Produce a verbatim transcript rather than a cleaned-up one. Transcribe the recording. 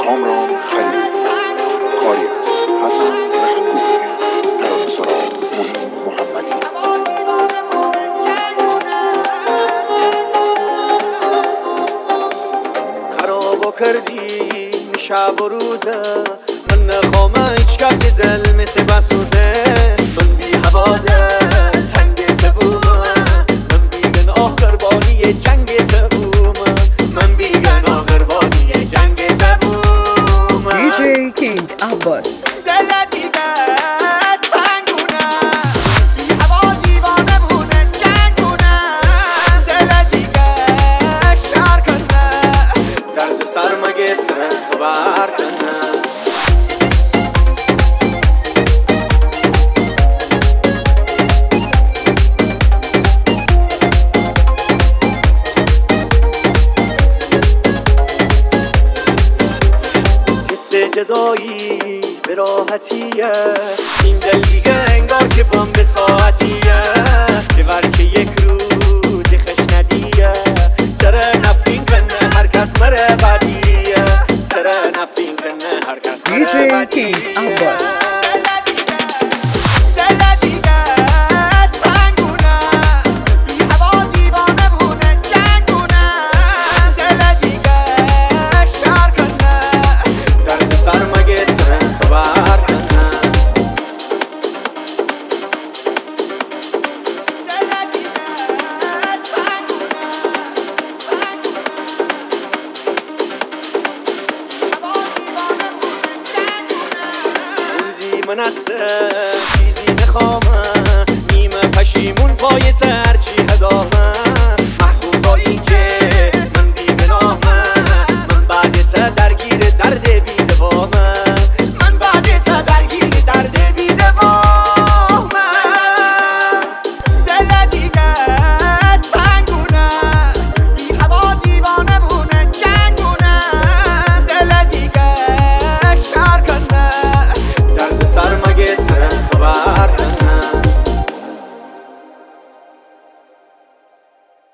کامران خلیلی، کاری از حسن محکومی، ترانه سرا معین محمدی. خرابو کردی شب و روزه، من نخوام هیچ کسی دل مثل بسوزه. من بی هواده تنگ تبومه، من بی گناه قربانی جنگ تبومه، من بی گناه قربانی جنگ تبومه. دی جی کینگ عباس دل دیگه تنگونه، بی هوا دیوانه بونه جنگونه. دل دیگه شهر کنه، درد سر مگه تو بر کنه. جدایی به راحتیه، این دل دیگه انگار که بام به ساعتیه. که ورکه یک روز خش ندیه، سره نفین کنه هر کس مره بدیه. سره نفین کنه هر کس مره بدیه. دی جی کینگ عباس من هستم چیزی نخوامم، نیمه پشیمون پای ترچی